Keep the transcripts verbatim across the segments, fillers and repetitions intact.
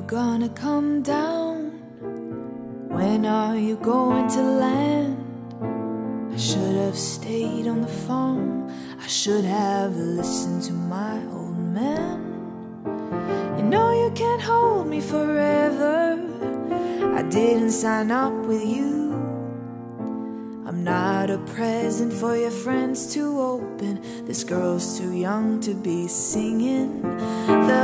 gonna come down? When are you going to land? I should have stayed on the phone. I should have listened to my old man. You know you can't hold me forever. I didn't sign up with you. I'm not a present for your friends to open. This girl's too young to be singing the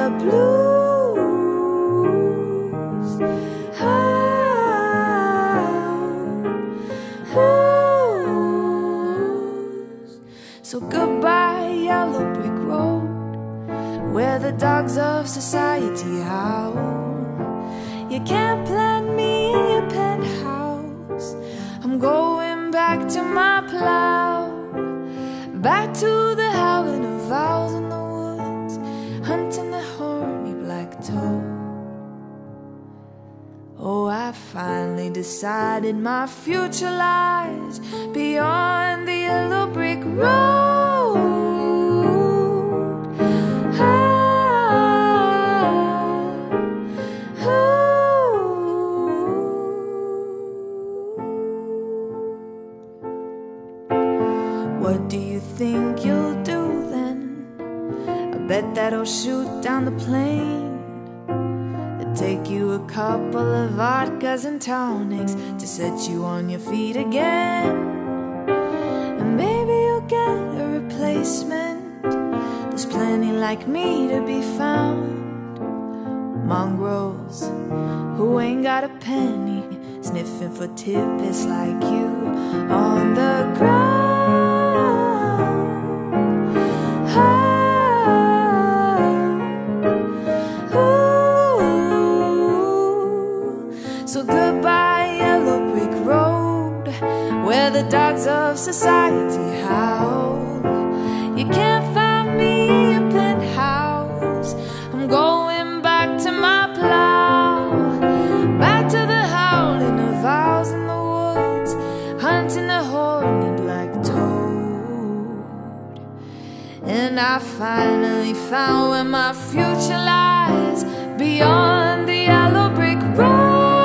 blues. Oh, blues. So goodbye, yellow brick road, where the dogs of society howl. You can't plant me in your penthouse. I'm going back to my plow, back to the howling of owls in the woods, hunting the horny black toad. Oh, I finally decided my future lies beyond the yellow brick road. What do you think you'll do then? I bet that'll shoot down the plane. It'll take you a couple of vodkas and tonics to set you on your feet again. And maybe you'll get a replacement. There's plenty like me to be found. Mongrels who ain't got a penny, sniffing for tidbits like you on the ground. So goodbye, yellow brick road, where the dogs of society howl. You can't find me in your penthouse. I'm going back to my plow, back to the howling of owls in the woods, hunting the horny black toad. And I finally found where my future lies beyond the yellow brick road.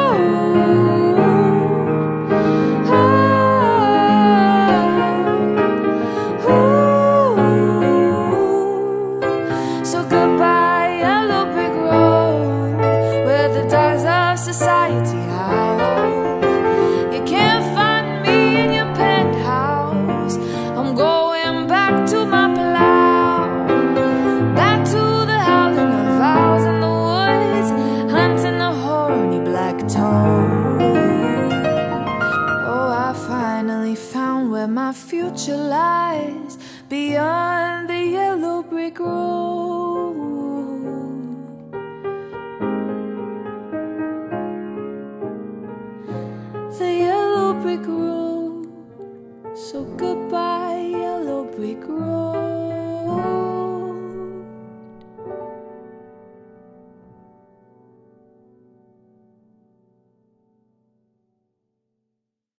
Society howl. You can't find me in your penthouse. I'm going back to my plow, back to the howling of owls in the woods, hunting the horny black toad. Oh, I finally found where my future lies beyond the yellow brick road. The yellow brick road. So goodbye, yellow brick road.